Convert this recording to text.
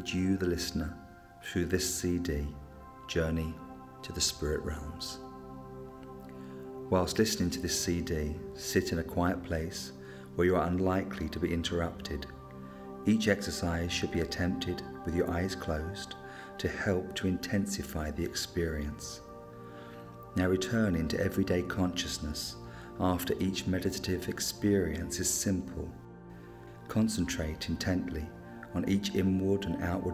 lead you, the listener, through this CD, Journey to the Spirit Realms. Whilst listening to this CD, sit in a quiet place where you are unlikely to be interrupted. Each exercise should be attempted with your eyes closed to help to intensify the experience. Now return into everyday consciousness after each meditative experience is simple. Concentrate intently on each inward and outward